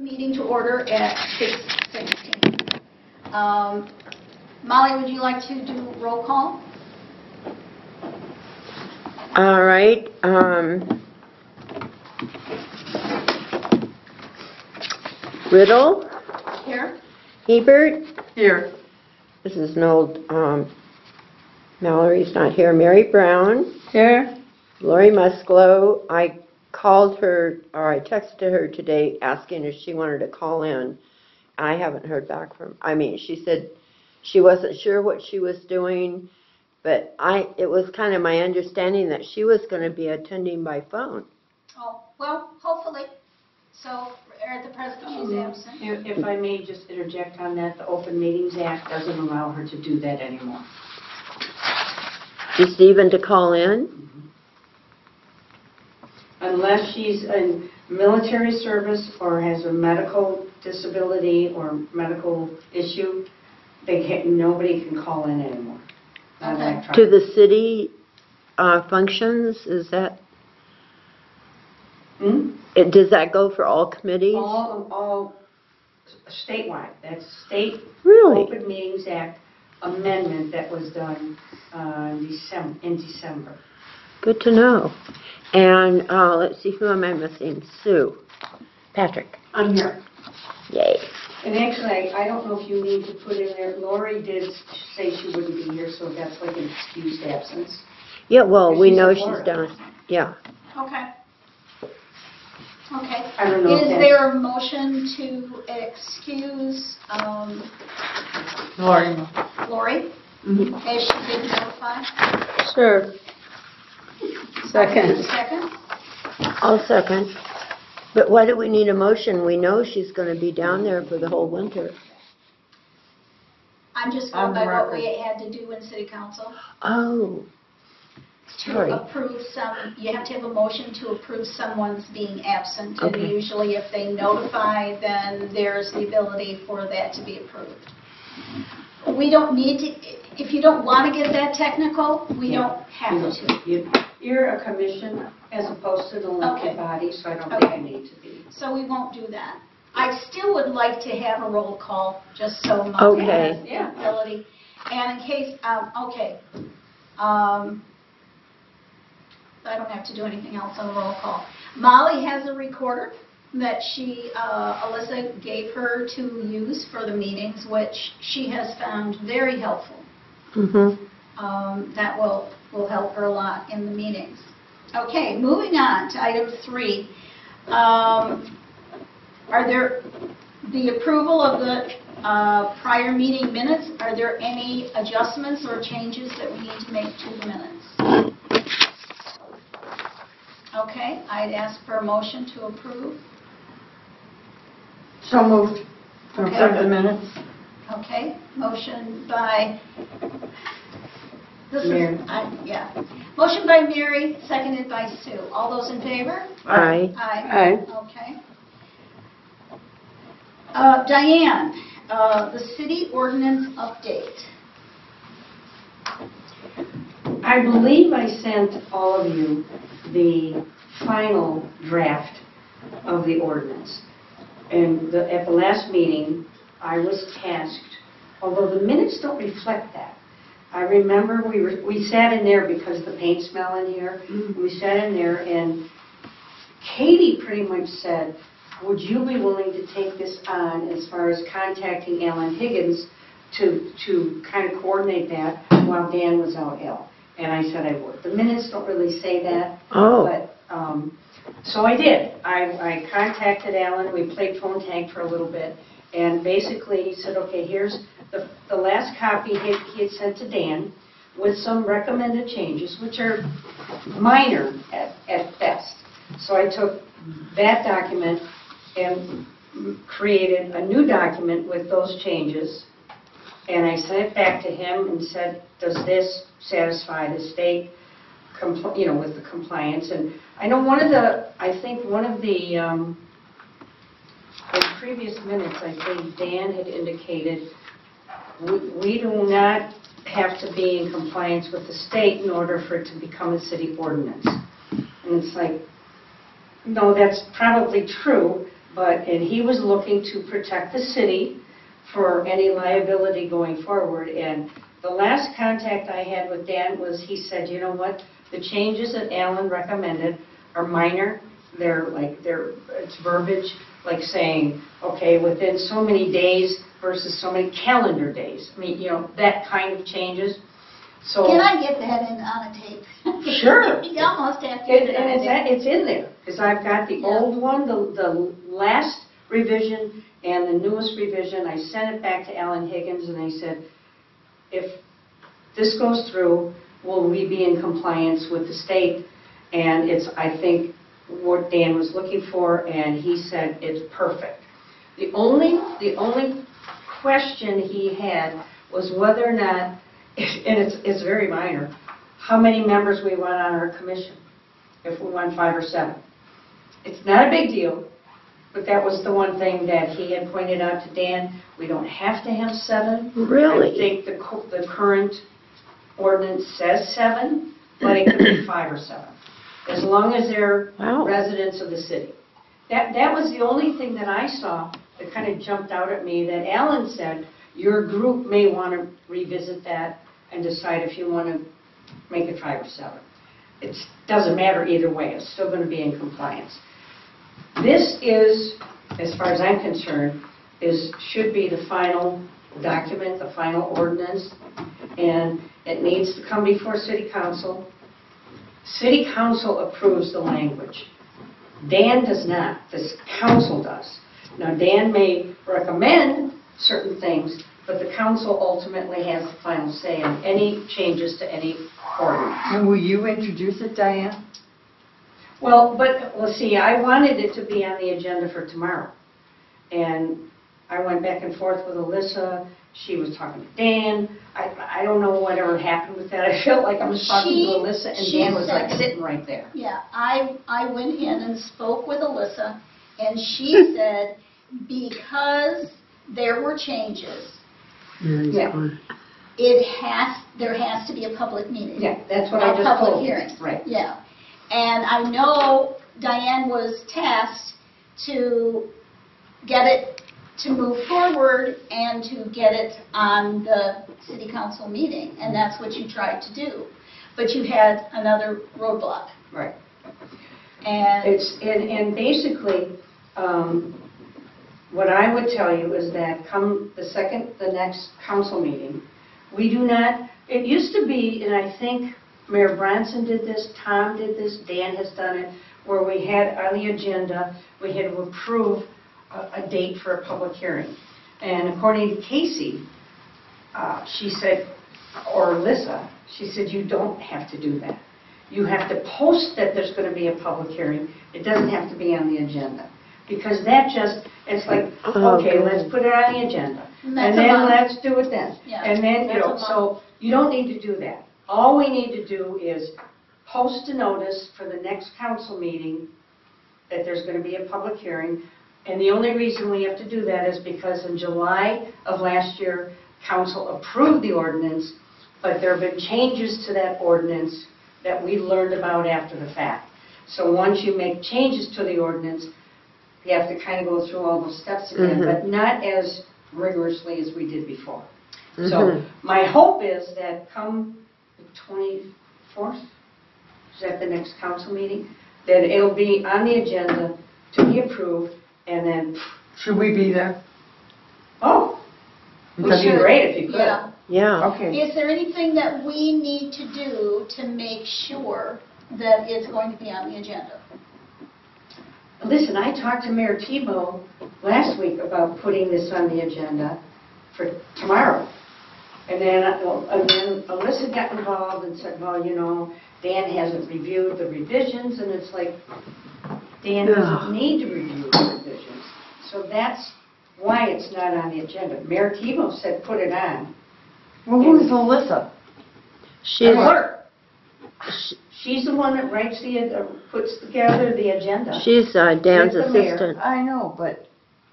meeting to order at 6:16. Molly, would you like to do roll call? All right. Riddle, Here. Hebert, Here. this is an old, Mallory's not here. Mary Brown, Here. Lori Musclo. I called her, or I texted her today asking if she wanted to call in. I haven't heard back from, she said she wasn't sure what she was doing, but it was kind of my understanding that she was going to be attending by phone. Oh, well, hopefully. So, at the present, she's absent. If I may just interject on that, the Open Meetings Act doesn't allow her to do that anymore. Just even to call in? Unless she's in military service or has a medical disability or medical issue, nobody can call in anymore. Okay. To the city functions, is that? Does that go for all committees? All statewide. That's state Really? Open Meetings Act amendment that was done in December. Good to know. And let's see, who am I missing? Sue. Patrick. I'm here. Yay. And actually, I don't know if you need to put in there, Lori did say she wouldn't be here, so that's like an excused absence. Yeah, well, we She's know in she's Florida. done. Yeah. Okay. Okay. I don't know if Is that's- there a motion to excuse Lori. Lori? As she did notify? Sure. Second. Second? I'll second. But why do we need a motion? We know she's going to be down there for the whole winter. I'm just On going the by what record. we had to do in city council. Oh. Sorry. To approve you have to have a motion to approve someone's being absent. And Okay. usually if they notify, then there's the ability for that to be approved. We don't need to, if you don't want to get that technical, we don't have to. You're a commission as opposed to an elected Okay. body, so I don't Okay. think you need to be. So we won't do that. I still would like to have a roll call, just so Molly Okay. has the ability. And in case, I don't have to do anything else on the roll call. Molly has a recorder that Alyssa gave her to use for the meetings, which she has found very helpful. Mm-hmm. That will help her a lot in the meetings. Okay, moving on to item 3. Are there the approval of the prior meeting minutes? Are there any adjustments or changes that we need to make to the minutes? Okay, I'd ask for a motion to approve. So moved. To Okay. approve the minutes. Okay, motion by, Mary. Motion by Mary, seconded by Sue. All those in favor? Aye. Aye. Okay. Diane, the city ordinance update. I believe I sent all of you the final draft of the ordinance. And at the last meeting, I was tasked, although the minutes don't reflect that. I remember we sat in there because of the paint smell in here. We sat in there and Katie pretty much said, would you be willing to take this on as far as contacting Alan Higgins to kind of coordinate that while Dan was out ill? And I said I would. The minutes don't really say that. Oh. But, so I did. I contacted Alan. We played phone tag for a little bit. And basically he said, okay, here's the last copy he had sent to Dan with some recommended changes, which are minor at best. So I took that document and created a new document with those changes. And I sent it back to him and said, does this satisfy the state, with the compliance? And I know I think one of the, in previous minutes, I think Dan had indicated, we do not have to be in compliance with the state in order for it to become a city ordinance. And it's like, no, that's probably true, and he was looking to protect the city for any liability going forward. And the last contact I had with Dan was, he said, you know what, the changes that Alan recommended are minor. It's verbiage, like saying, okay, within so many days versus so many calendar days. I mean, that kind of changes. So Can I get that in on a tape? Sure. You almost have to get it on a tape. It's in there, because I've got the Yeah. old one, the last revision, and the newest revision. I sent it back to Alan Higgins, and I said, if this goes through, will we be in compliance with the state? And it's, I think, what Dan was looking for, and he said it's perfect. The only question he had was whether or not, and it's very minor, how many members we want on our commission, if we want 5 or 7. It's not a big deal, but that was the one thing that he had pointed out to Dan. We don't have to have 7. Really? I think the current ordinance says 7, but it could be 5 or 7, as long as they're Wow. residents of the city. That was the only thing that I saw that kind of jumped out at me, that Alan said, your group may want to revisit that and decide if you want to make it 5 or 7. It doesn't matter either way, it's still going to be in compliance. This is, as far as I'm concerned, should be the final document, the final ordinance, and it needs to come before City Council. City Council approves the language. Dan does not, this council does. Now, Dan may recommend certain things, but the council ultimately has the final say on any changes to any ordinance. And will you introduce it, Diane? Well, see, I wanted it to be on the agenda for tomorrow. And I went back and forth with Alyssa. She was talking to Dan. I don't know whatever happened with that. I felt like I was talking to Alyssa, and She Dan was like said- sitting right there. Yeah, I went in and spoke with Alyssa, and she said, because there were changes, Yeah. there has to be a public meeting. Yeah, that's what I A just public told you. hearing. Right. Yeah. And I know Diane was tasked to get it to move forward and to get it on the city council meeting, and that's what you tried to do. But you had another roadblock. Right. And And basically, what I would tell you is that come the next council meeting, we do not, it used to be, and I think Mayor Bronson did this, Tom did this, Dan has done it, where we had on the agenda, we had to approve a date for a public hearing. And according to Casey, she said, or Alyssa, she said, you don't have to do that. You have to post that there's going to be a public hearing. It doesn't have to be on the agenda. Because that just, it's like, Oh, okay, good. let's put it on the agenda. And that's And a then month. let's do it then. Yeah, And then, that's a month. so you don't need to do that. All we need to do is post a notice for the next council meeting that there's going to be a public hearing. And the only reason we have to do that is because in July of last year, council approved the ordinance, but there have been changes to that ordinance that we learned about after the fact. So once you make changes to the ordinance, you have to kind of go through all those steps again, Mhm. but not as rigorously as we did before. Mhm. So my hope is that come the 24th, is that the next council meeting, that it'll be on the agenda to be approved, and then, Should we be there? oh, would Because be you- great if you could. yeah. Yeah. Okay. Is there anything that we need to do to make sure that it's going to be on the agenda? Listen, I talked to Mayor Tebow last week about putting this on the agenda for tomorrow. And then Alyssa got involved and said, well, Dan hasn't reviewed the revisions, and it's like, Dan doesn't need to review the revisions. So that's why it's not on the agenda. Mayor Tebow said put it on. Well, who's Alyssa? She's, Clerk. She's the one that writes puts together the agenda. she's Dan's With the mayor. assistant. I know, but...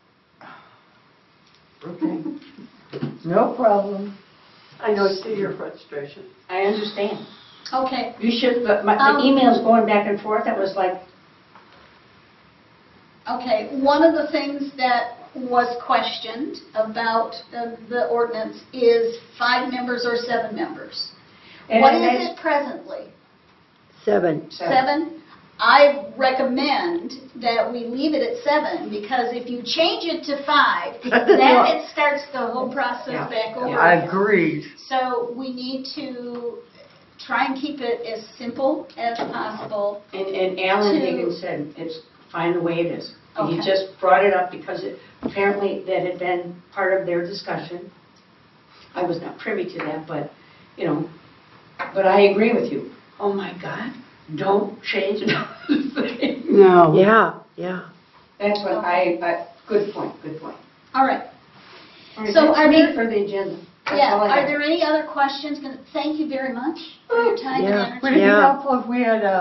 Okay. No problem. I know, I see your frustration. I understand. Okay, You should, but the Um, emails going back and forth, that was like, Okay, one of the things that was questioned about the ordinance is 5 members or 7 members. And What is that's- it presently? 7. 7? I recommend that we leave it at 7, because if you change it to 5, then it starts the whole process back over I again. agreed. So we need to try and keep it as simple as possible. And Alan To- Higgins said, it's fine the way it is. And he Okay. just brought it up because apparently that had been part of their discussion. I was not privy to that, but, but I agree with you. Oh, my God, don't change another thing. No. Yeah. That's what good point. All right. All right, So that's are me there- for the agenda. That's Yeah, all I are have. there any other questions? Thank you very much for your time Yeah. and Would energy. it be Yeah. helpful if we had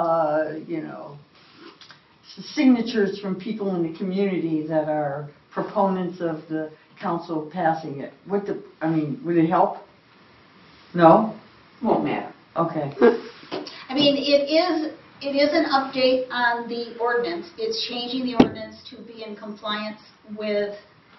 signatures from people in the community that are proponents of the council passing it? Would it help? No? Won't matter. Okay. I mean, it is an update on the ordinance. It's changing the ordinance to be in compliance with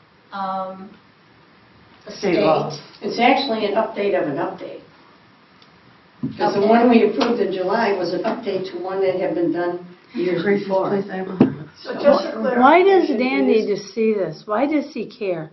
the State state. law. It's actually an update of an update. Because the one we approved in July was an update to one that had been done years Gracious, before. please, Abraham. So just for clarification. Why does Dan it is- need to see this? Why does he care?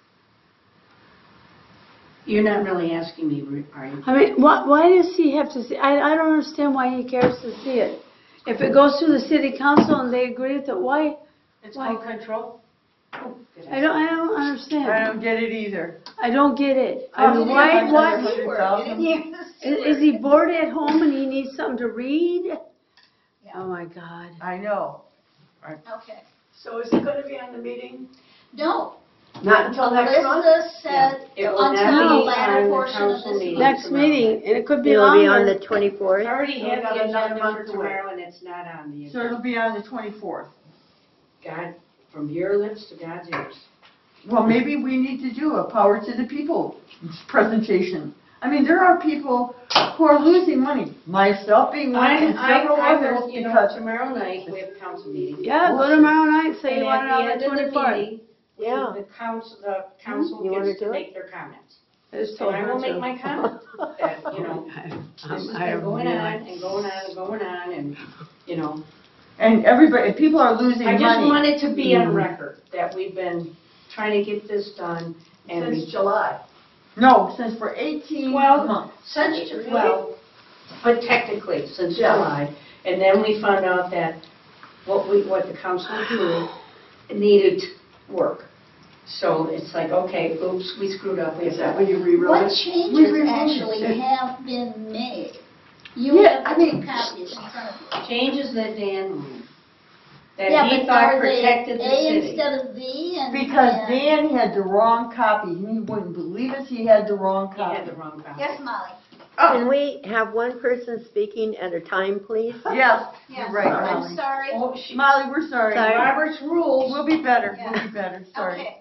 You're not really asking me, are you? I mean, why does he have to see? I don't understand why he cares to see it. If it goes through the city council and they agree with it, why? It's called control. Oh, I don't I understand. don't get it either. I don't get it. I mean, It's why, in what? the keyword. It is the Is keyword. he bored at home and he needs something to read? Oh, my God. I know. Okay. So is it going to be on the meeting? No, Not until next month? Alyssa said Yeah, it will until not the be latter on the portion of council this meeting. month. Next meeting, and it could be It'll be on longer. the 24th. I already have We got the another agenda month for to wait. tomorrow and it's not on the So agenda. it'll be on the 24th. God, from your lips to God's ears. Well, maybe we need to do a power to the people presentation. I mean, there are people who are losing money, myself being one and several others, because tomorrow night we have council meeting. Yeah, go tomorrow night, say And you want it at on the end the of the 24th. meeting, Yeah. the council You wanna gets do to it? make their comments. It's And so I will hard make to- my comment, that, this has been going on and going on and going on and, and everybody, people are losing I money. just want it to be on record that we've been trying to get this done and. Since July. No, since for 18 Well, months. Since, really? Well, but technically, since Yeah. July, and then we found out that what the council approved needed work. So it's like, okay, oops, we screwed up, we have Is that to. when you rewrote What it? changes removed actually it. have been made? You Yeah, have I mean- two copies in front of you. Changes that Dan wanted, Yeah, that he but thought are they protected the A city. instead of V and? Because and- Dan had the wrong copy. He wouldn't believe it, he had the wrong He had copy. the wrong copy. Yes, Molly? Can we have one person speaking at a time, please? Yes, Yes, you're right, I'm Molly. sorry. Oh, Molly, we're sorry. Sorry. Robert's rules. We'll be better, Yeah. we'll be better, sorry. Okay.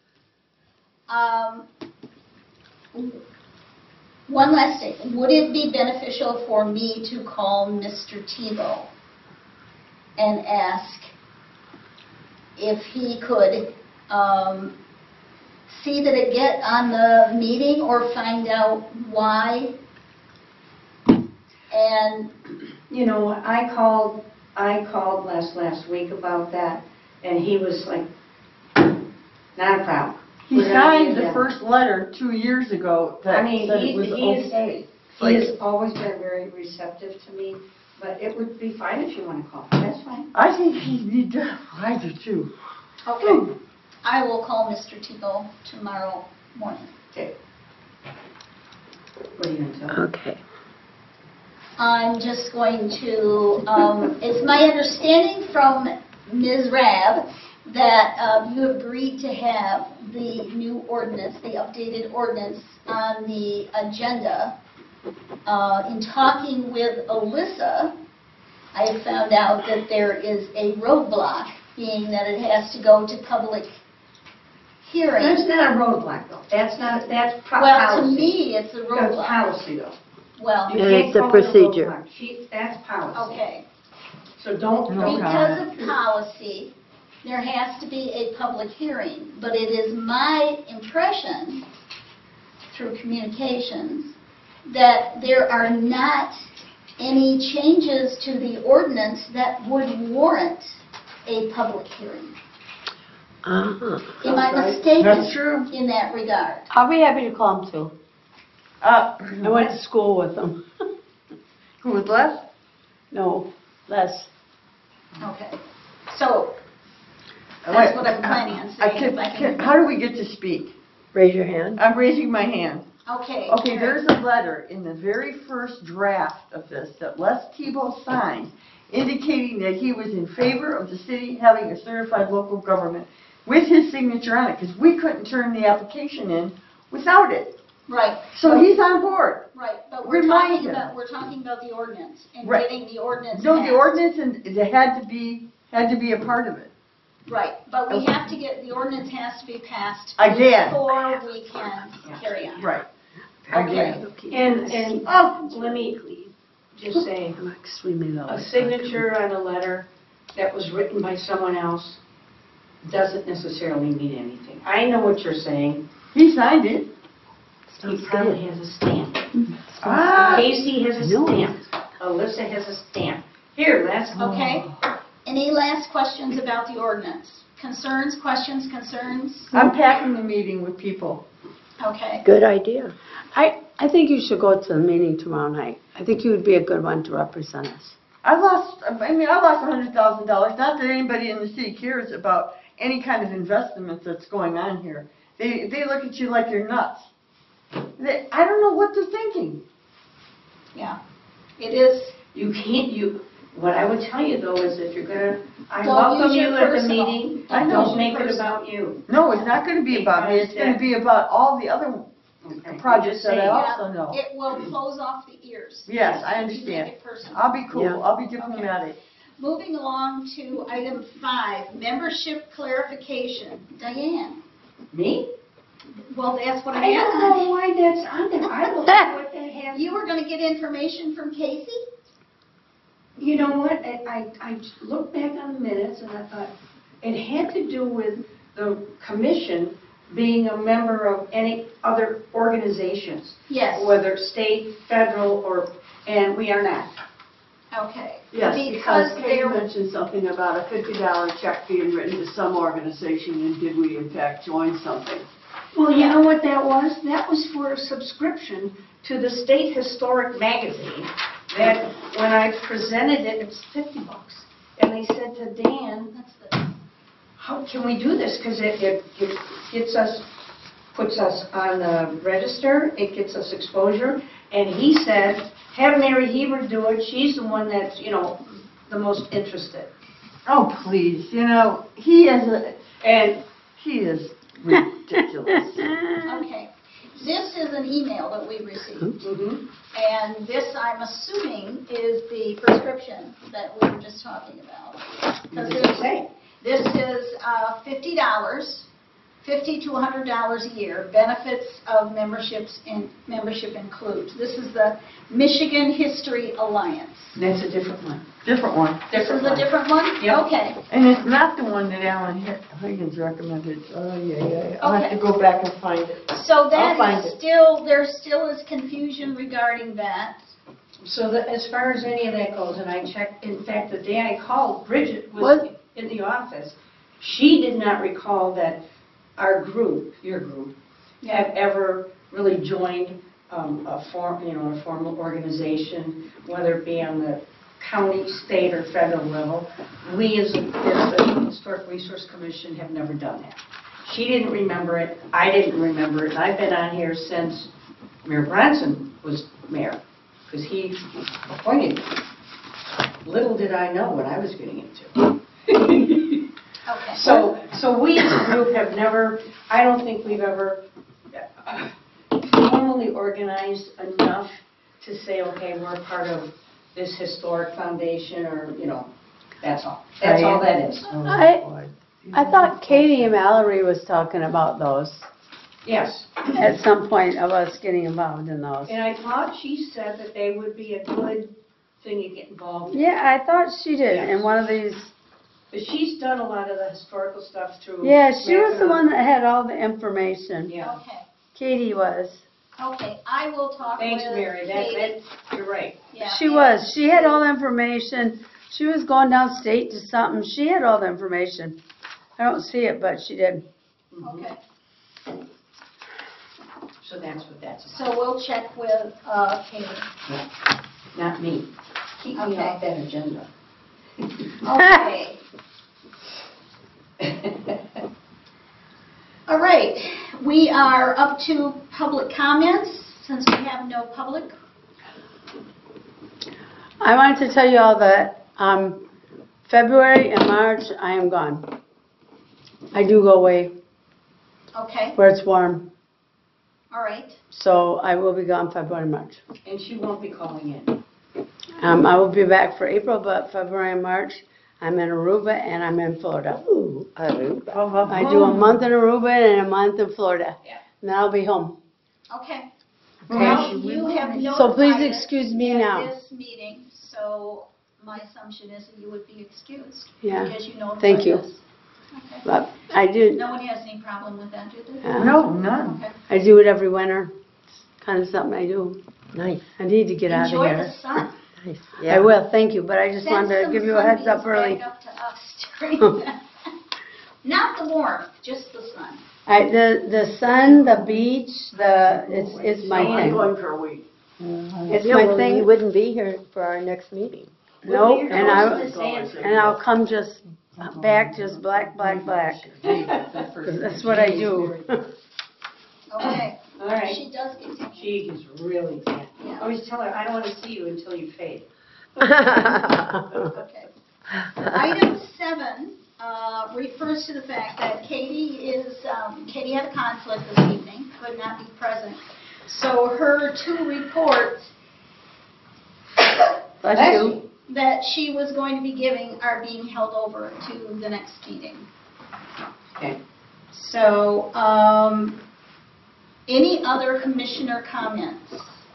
One last thing. Would it be beneficial for me to call Mr. Tebow and ask if he could see that it get on the meeting or find out why? And, I called last week about that, and he was like, not a problem. He We're not signed doing the that. first letter 2 years ago that I mean, said it was he's- okay. He has always been very receptive to me, but it would be fine if you want to call. That's fine. I think he need to, I do too. okay, I will call Mr. Tebow tomorrow morning. Okay. What are you going to tell me? Okay. I'm just going to, it's my understanding from Ms. Rabb that you agreed to have the new ordinance, the updated ordinance on the agenda. In talking with Alyssa, I have found out that there is a roadblock, being that it has to go to public hearing. That's not a roadblock, though. That's policy. Well, to me, it's a That's roadblock. policy, though. Well, You And can't it's a call it procedure. roadblock. That's policy. okay. So don't. No Because comment. of policy, there has to be a public hearing. But it is my impression, through communications, that there are not any changes to the ordinance that would warrant a public hearing. Uh-huh. Am I That's mistaken true. in that regard? I'll be happy to call him too. Uh, I went to school with him. who was Les? No, Les. Okay. So, that's what I'm planning on saying. if I can- How do we get to speak? Raise your hand. I'm raising my hand. Okay. Okay, there's a letter in the very first draft of this that Les Tebow signed indicating that he was in favor of the city having a certified local government with his signature on it, because we couldn't turn the application in without it. Right, So he's on board. right, but we're Remind talking him. about the ordinance and Right. getting the ordinance No, the passed. ordinance, and it had to be a part of it. Right, but we have to get, the ordinance has to be passed Again. before we can carry on. Right. Okay. And Oh, let me just say, I'm extremely low. a signature on a letter that was written by someone else doesn't necessarily mean anything. I know what you're saying. he signed it. He probably has a stamp. Ah, Casey has a stamp. Alyssa has a stamp. Here, Les. Okay, any last questions about the ordinance? Concerns, questions, concerns? I'm packing the meeting with people. Okay, Good idea. I think you should go to the meeting tomorrow night. I think you would be a good one to represent us. I lost $100,000. Not that anybody in the city cares about any kind of investment that's going on here. They look at you like you're nuts. I don't know what they're thinking. yeah, it is, You can't, what I would tell you though is if you're gonna, I Don't welcome use you your at the personal. meeting, I know. don't make it about you. No, it's not going to be about me. It's going to be about all the other Okay? projects that I Saying. also know. it will close off the ears. Yes, I if you understand. make it personal. I'll be cool. Yeah. I'll be diplomatic. Moving along to item 5, membership clarification. Diane, Me? well, that's what I I don't know have. why that's on there. I don't know what that has. You were going to get information from Casey? You know what, I looked back on the minutes and I thought, it had to do with the commission being a member of any other organizations, Yes. whether state, federal, and we are not. Okay. Yes, because Kate there, mentioned something about a $50 check being written to some organization, and did we in fact join something? Well, you know what that was? That was for a subscription to the State Historic Magazine, that when I presented it, it was $50. And they said to Dan, that's the, how can we do this? Because it gets us, puts us on the register, it gets us exposure. And he said, have Mary Heber do it, she's the one that's, the most interested. Oh, please. He And is ridiculous. okay. This is an email that we received, mhm. and this, I'm assuming, is the prescription that we were just talking about. What does it say? This is $50, $50 to $100 a year. Benefits of membership includes. This is the Michigan History Alliance. That's a different one. Different one. This is a different one? Yep. Okay. And it's not the one that Alan Higgins recommended. Oh, yeah. I'll have to Okay. go back and find it. So I'll find that is it. still, there still is confusion regarding that. So as far as any of that goes, and I checked, in fact, the day I called, Bridget was in the office. She did not recall that our group, your group, had ever really joined a formal organization, whether it be on the county, state, or federal level. We as the Historic Resource Commission have never done that. She didn't remember it, I didn't remember it, and I've been on here since Mayor Bronson was mayor, because he appointed me. Little did I know what I was getting into. Okay. So we as a group have never, I don't think we've ever formally organized enough to say, okay, we're part of this historic foundation, or, that's all. That's all that is. I thought Katie and Mallory was talking about those Yes. at some point of us getting involved in those. And I thought she said that they would be a good thing to get involved in. Yeah, I thought she did Yes. in one of these But she's done a lot of the historical stuff through. Yeah, she was the Mackinac. one that had all the information. Yeah. Okay, Katie was. okay, I will talk with Thanks, Mary, Katie. you're right. Yeah, She and was. She had see- all the information. She was going downstate to something. She had all the information. I don't see it, but she did. Okay, So that's what that's about. so we'll check with Katie. Not me. Keep me Okay. off that agenda. Okay, all right, we are up to public comments, since we have no public. I wanted to tell you all that February and March, I am gone. I do go away Okay, where it's warm. all right, So I will be gone February and March. And she won't be calling in. I will be back for April, but February and March, I'm in Aruba and I'm in Florida. Ooh, Aruba. I do a month in Aruba and a month in Florida. Yeah. And then I'll be home. okay. Okay. Well, you have notified So please us excuse me at now. this meeting, so my assumption is that you would be excused. Yeah. Because you notified us. Thank you. Okay. But I do, No one has any problem with that, do they? No, none. Okay. I do it every winter. It's kind of something I do. Nice, I need to get out of Enjoy here. the sun. nice. I Yeah. will, thank you, but I just Send wanted to some give you a heads up sunbeams early. back up to us during that. Not the warmth, just the sun. The sun, the beach, it's my I'm thing. going for a week. It's Yeah, my well, you thing. wouldn't be here for our next meeting. No, You're and close to the I, sand. and I'll come just back, just black, black, black. 'Cause that's what I do. Okay. All right. She does get taken. She is really bad. I Yeah. always tell her, I don't want to see you until you fade. Okay. Item 7 refers to the fact that Katie had a conflict this evening, could not be present. So her 2 reports Bless you. that she was going to be giving are being held over to the next meeting. Okay. So, any other commissioner comments?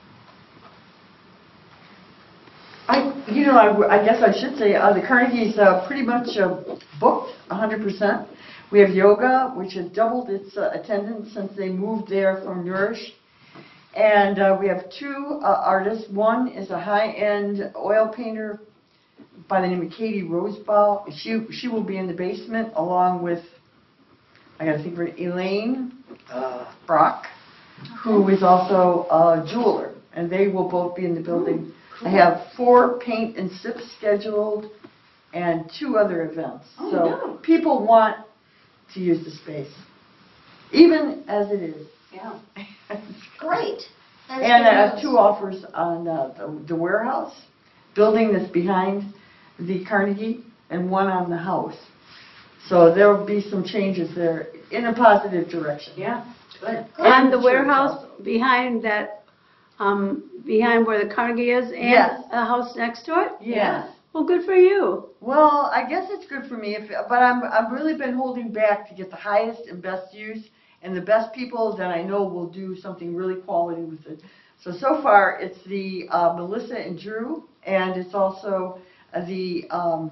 I guess I should say, the Carnegie's pretty much booked 100%. We have yoga, which has doubled its attendance since they moved there from Nourish. And we have 2 artists. One is a high-end oil painter by the name of Katie Roseball. She will be in the basement along with, I gotta think of her, Elaine Brock, who is also a jeweler. And they will both be in the building. I have 4 paint and sips scheduled and 2 other events. Oh, So no. people want to use the space, even as it is. Yeah. Great. That's And I good have news. 2 offers on the warehouse building that's behind the Carnegie and one on the house. So there will be some changes there in a positive direction. Yeah, good. And the Church warehouse also. behind that, behind where the Carnegie is and Yes. a house next to it? Yes. Well, good for you. Well, I guess it's good for me, but I've really been holding back to get the highest and best use, and the best people that I know will do something really quality with it. So far, it's the Melissa and Drew, and it's also the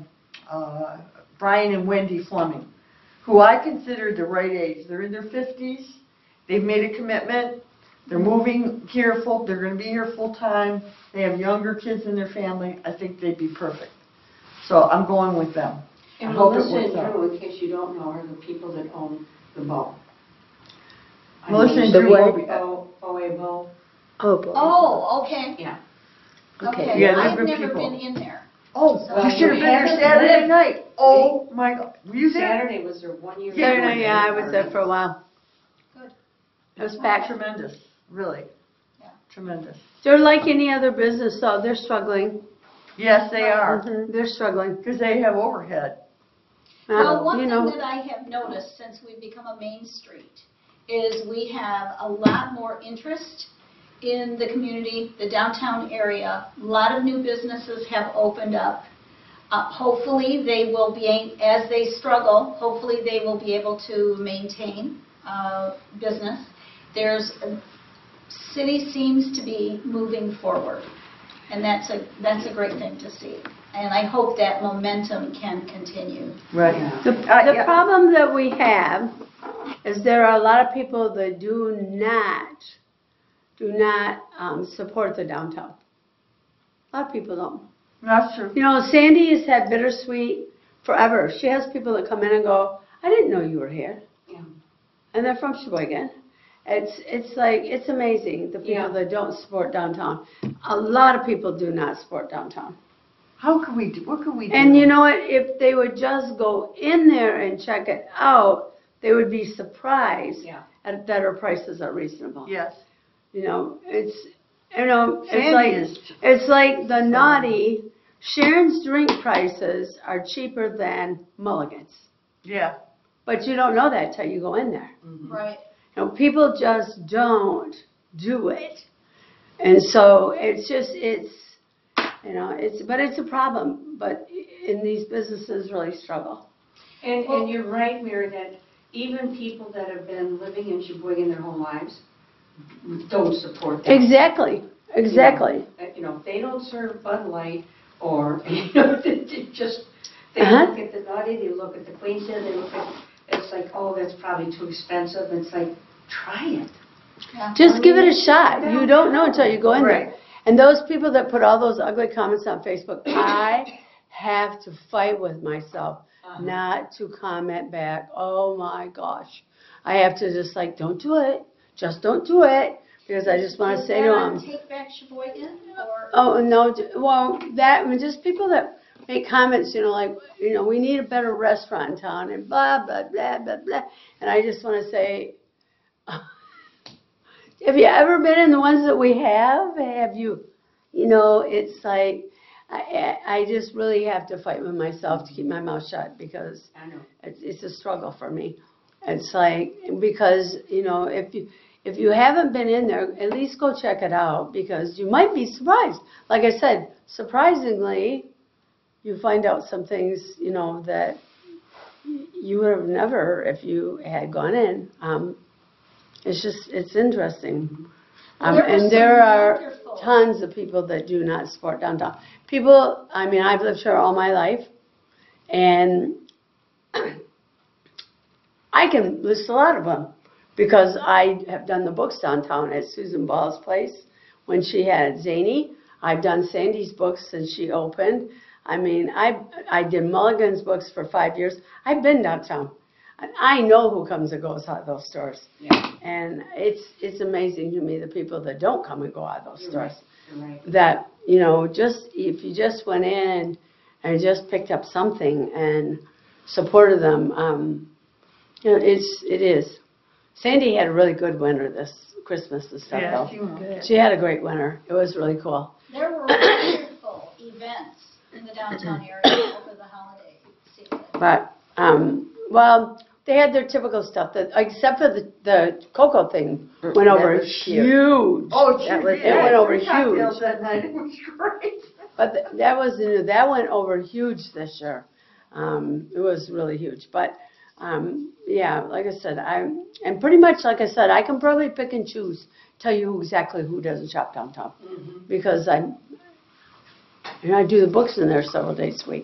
Brian and Wendy Fleming, who I consider the right age. They're in their 50s. They've made a commitment. They're moving here they're going to be here full time. They have younger kids in their family. I think they'd be perfect. So I'm going with them. And I hope it Melissa works and out. Drew, in case you don't know, are the people that own the bow. Melissa and The Drew what? will be. OA bow. Oh, boy. Oh, okay. Yeah. Okay. Yeah, they're I've good never people. been in there. Oh, So- you should have been there Haven't Saturday lived. night. Oh my God, were you there? Saturday was their 1 year. Yeah, I was there for a while. Good. It was packed. Tremendous, really. Yeah. Tremendous. They're like any other business, though. They're struggling. Yes, they are, Mhm, they're struggling. because they have overhead. Well, one You thing know, that I have noticed since we've become a main street is we have a lot more interest in the community, the downtown area. A lot of new businesses have opened up. Hopefully, they will be, as they struggle, hopefully they will be able to maintain business. City seems to be moving forward, and that's a great thing to see. And I hope that momentum can continue. Right. The yeah. problem that we have is there are a lot of people that do not support the downtown. A lot of people don't. That's true. You know, Sandy has had Bittersweet forever. She has people that come in and go, I didn't know you were here. Yeah. And they're from Sheboygan. It's like, it's amazing, the people Yeah. that don't support downtown. A lot of people do not support downtown. How could we do, what could we do? And you know what, if they would just go in there and check it out, they would be surprised Yeah. at that our prices are reasonable. Yes. You know, it's Sandy is- it's like the naughty, Sharon's drink prices are cheaper than Mulligan's. Yeah. But you don't know that till you go in there. Right. You know, people just don't do it. And so it's but it's a problem. But in these businesses really struggle. And you're right, Mary, that even people that have been living in Sheboygan their whole lives don't support that. Exactly. You know, if they don't serve Bud Light or, you know, they they Uh-huh. look at the naughty, they look at the Queenstown, they look at, it's like, oh, that's probably too expensive. It's like, try it. Just give it a shot. You don't know until you go in Right. there. And those people that put all those ugly comments on Facebook, I have to fight with myself not to comment back. Oh my gosh. I have to just like, don't do it. Just don't do it. Because I just want to say to them. Take Back Sheboygan, or? Oh, no, well, just people that make comments, you know, like, you know, we need a better restaurant in town and blah, blah, blah, blah, blah. And I just want to say, have you ever been in the ones that we have? Have you? You know, it's like, I just really have to fight with myself to keep my mouth shut because I know. it's a struggle for me. It's like, because, you know, if you haven't been in there, at least go check it out because you might be surprised. Like I said, surprisingly, you find out some things, you know, that you would have never if you had gone in. It's interesting. And there are tons of people that do not support downtown. People, I mean, I've lived here all my life, and I can list a lot of them because I have done the books downtown at Susan Ball's place when she had Zany. I've done Sandy's books since she opened. I mean, I did Mulligan's books for 5 years. I've been downtown. I know who comes and goes out of those stores. Yeah. And it's amazing to me the people that don't come and go out of those You're stores. right. You're right. That, you know, just if you just went in and just picked up something and supported them, you know, it is. Sandy had a really good winter this Christmas and stuff. Yeah, though. She had a great winter. It was really cool. There were wonderful events in the downtown area over the holiday season. But, well, they had their typical stuff, except for the cocoa thing went over was cute. huge. Oh, That was- it went over cocktails huge. that night. It was great. But that went over huge this year. It was really huge. But, yeah, like I said, and pretty much, like I said, I can probably pick and choose, tell you exactly who doesn't shop downtown. Because I do the books in there several days a week.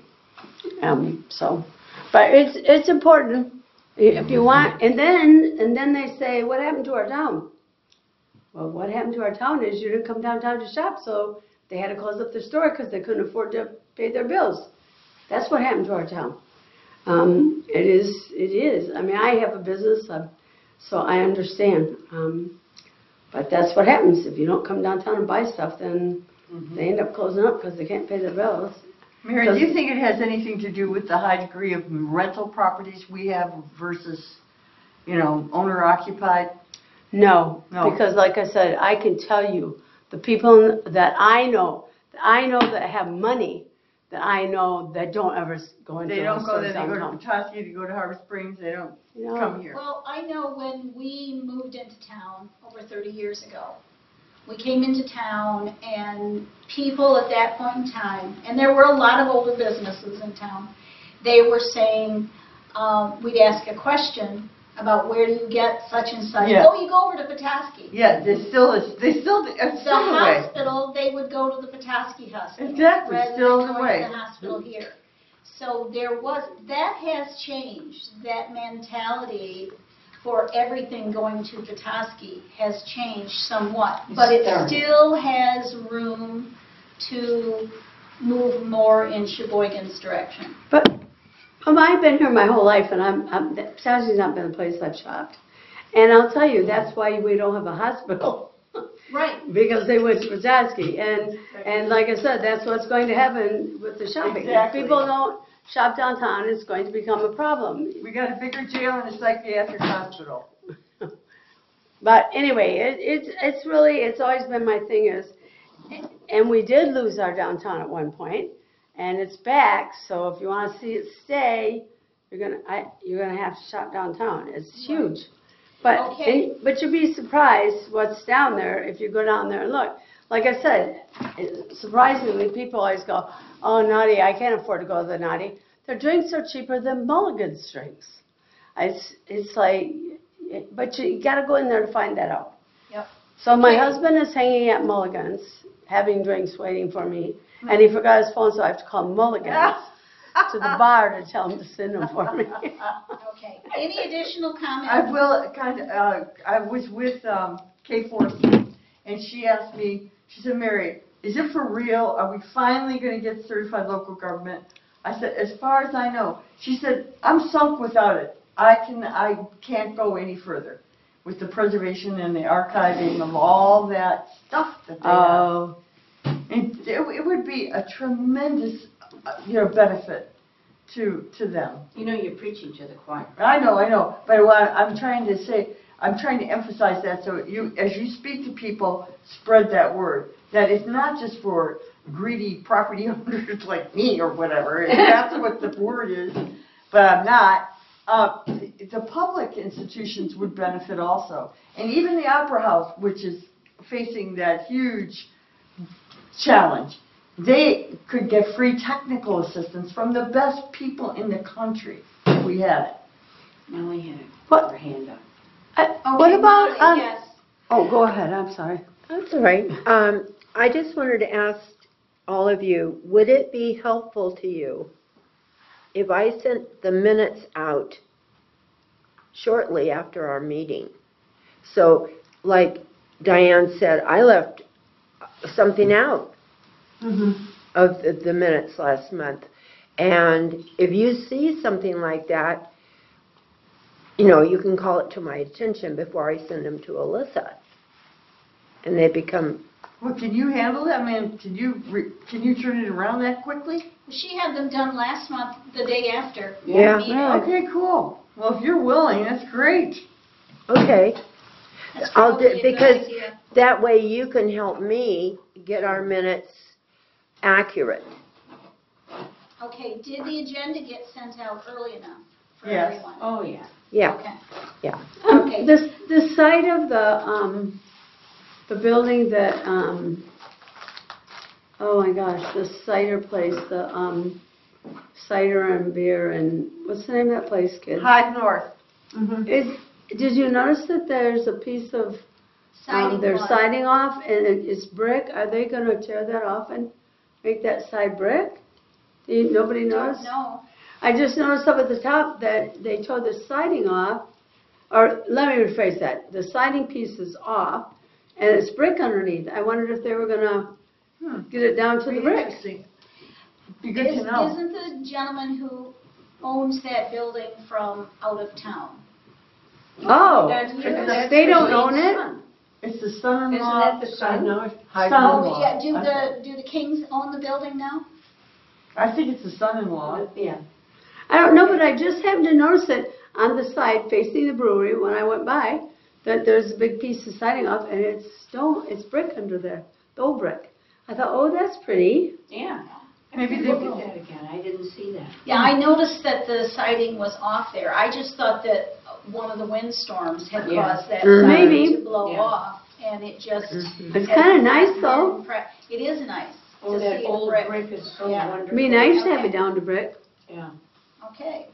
But it's important if you want. And then they say, what happened to our town? Well, what happened to our town is you didn't come downtown to shop, so they had to close up their store because they couldn't afford to pay their bills. That's what happened to our town. It is. I mean, I have a business, so I understand. But that's what happens. If you don't come downtown and buy stuff, then they end up closing up because they can't pay their bills. Mary, do you think it has anything to do with the high degree of rental properties we have versus, you know, owner occupied? No, No. because like I said, I can tell you, the people that I know that have money, that I know that don't ever go into They don't those go there, stores they go to downtown. Petoskey, they go to Harbor Springs, they don't You know, come here. Well, I know when we moved into town over 30 years ago, we came into town and people at that point in time, and there were a lot of older businesses in town, they were saying, we'd ask a question, about where do you get such and such. Yeah. Oh, you go over to Petoskey. Yeah, it's still The the way. hospital, they would go to the Petoskey Hospital. Exactly, rather still than the going way. to the hospital here. So that has changed. That mentality for everything going to Petoskey has changed somewhat. But it still has room to move more in Sheboygan's direction. But I've been here my whole life, and Petoskey's not been a place I've shopped. And I'll tell you, that's why we don't have a hospital. Right. Because they went to Petoskey. And like I said, that's what's going to happen with the shopping. Exactly. If people don't shop downtown, it's going to become a problem. We got a bigger jail and a psychiatric hospital. But anyway, it's always been my thing is, and we did lose our downtown at one point, and it's back, so if you want to see it stay, you're gonna have to shop downtown. It's huge. But, Okay. but you'd be surprised what's down there if you go down there and look. Like I said, surprisingly, people always go, oh, Naughty, I can't afford to go to the Naughty. Their drinks are cheaper than Mulligan's drinks. It's like, but you got to go in there to find that out. Yep. So my Okay. husband is hanging at Mulligan's, having drinks waiting for me, and he forgot his phone, so I have to call Mulligan's to the bar to tell him to send them for me. Okay. Any additional comments? I will I was with K4C, and she asked me, she said, Mary, is it for real? Are we finally going to get certified local government? I said, as far as I know. She said, I'm sunk without it. I can't go any further with the preservation and the archiving of all that stuff that they have. Oh, And it would be a tremendous, benefit to them. You know, you're preaching to the choir. I know, but what I'm trying to say, I'm trying to emphasize that so as you speak to people, spread that word. That it's not just for greedy property owners like me or whatever, and that's what the word is, but I'm not. The public institutions would benefit also. And even the Opera House, which is facing that huge challenge, they could get free technical assistance from the best people in the country if we had it. Melanie had What? her hand up. what Okay, about, Molly, yes. oh, go ahead, I'm sorry. That's all right. I just wanted to ask all of you, would it be helpful to you if I sent the minutes out shortly after our meeting? So, like Diane said, I left something out of the minutes last month. And if you see something like that, you can call it to my attention before I send them to Alyssa. And they become, Well, can you handle that? I mean, can you turn it around that quickly? She had them done last month, the day after. Yeah. the meeting. Okay, cool. Well, if you're willing, that's great. okay. That's I'll do, probably a good because idea. that way you can help me get our minutes accurate. Okay, did the agenda get sent out early enough for Yes. everyone? Oh, yeah. Yeah, Okay. yeah. Okay. The site of the building that, oh my gosh, the cider place, the cider and beer and, what's the name of that place, kid? Hyde North. Did you notice that there's a piece of, Siding they're was. siding off and it's brick? Are they gonna tear that off and make that side brick? Nobody Don't noticed? know. I just noticed up at the top that they tore the siding off, or let me rephrase that, the siding piece is off, and it's brick underneath. I wondered if they were gonna get it down to the brick. Interesting. Be good to know. Isn't the gentleman who owns that building from out of town? Oh, That's they don't the own it? It's the son-in-law. Isn't that the son? Son-in-law. Yeah, do the Kings own the building now? I think it's the son-in-law. Yeah. I don't know, but I just happened to notice it on the side facing the brewery when I went by, that there's a big piece of siding off, and it's stone, it's brick under there, the old brick. I thought, oh, that's pretty. Yeah. Maybe they Look will. at that again. I didn't see that. Yeah, I noticed that the siding was off there. I just thought that one of the windstorms had Yeah. caused that Mhm. siding Maybe. to blow Yeah. off, and it just. It's kind of nice, though. It is nice Oh, to that see the old brick. brick is so Yeah. wonderful. It'd be nice to have Okay. it down to brick. Yeah. Okay.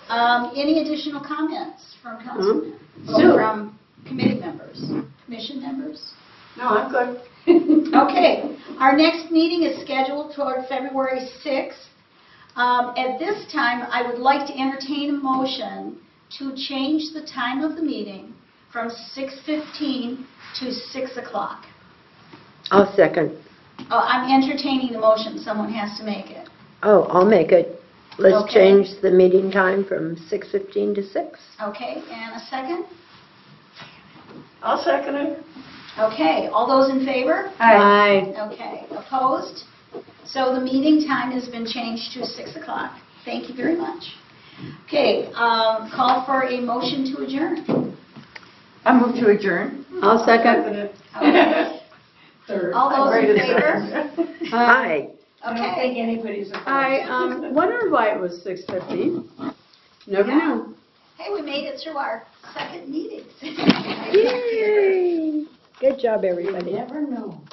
Any additional comments from councilmen? Sue. Or from committee members, commission members? No, I'm good. Okay, our next meeting is scheduled toward February 6th. At this time, I would like to entertain a motion to change the time of the meeting from 6:15 to 6 o'clock. I'll second. Oh, I'm entertaining the motion, someone has to make it. Oh, I'll make it. Let's Okay. change the meeting time from 6:15 to 6. Okay, and a second? I'll second it. Okay, all those in favor? Aye. Okay, opposed? So the meeting time has been changed to 6 o'clock. Thank you very much. Okay, call for a motion to adjourn. I move to adjourn. I'll second. Okay. Third. All I'm those in ready to favor? start. Aye. I don't Okay. think anybody's opposed. I wondered why it was 6:15. Never Yeah. knew. Hey, we made it through our second meeting. Yay! Good job, everybody. Never know.